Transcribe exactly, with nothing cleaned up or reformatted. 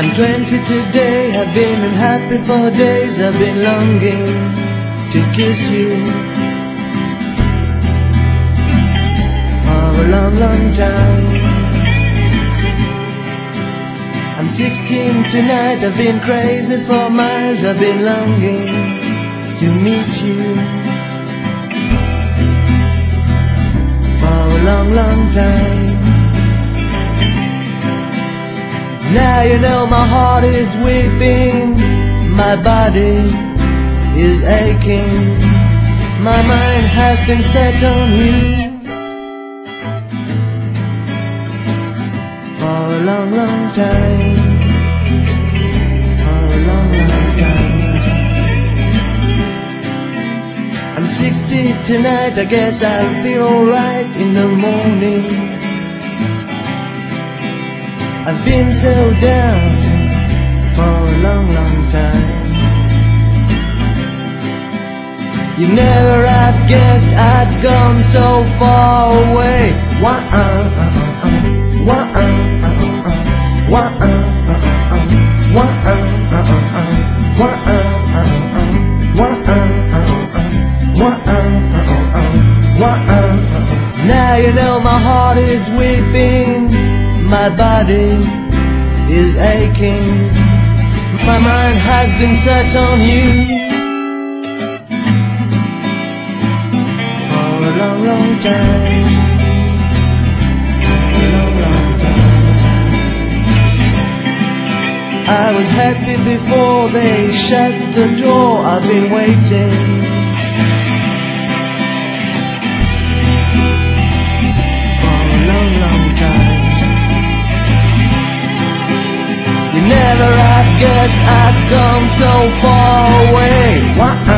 I'm twenty today, I've been unhappy for days, I've been longing to kiss you for a long, long time. I'm sixteen tonight, I've been crazy for miles, I've been longing to meet you for a long, long time. Now you know my heart is weeping, my body is aching, my mind has been set on you for a long, long time, for a long, long time. I'm sixty tonight, I guess I'll be alright in the morning. I've been so down for a long, long time. You never have guessed I'd gone so far away. Wah-uh, uh-uh, uh, wah-uh, uh-uh, uh, wah-uh, uh-uh, uh, wah-uh, uh-uh, uh, wah-uh, uh-uh, uh, wah-uh, uh-uh, uh, wah-uh, uh-uh, uh, wah-uh, uh-uh. Now you know my heart is weeping, my body is aching, my mind has been set on you for a long, long time, a long, long time. I was happy before they shut the door, I've been waiting never have guessed I'd come so far away. Why?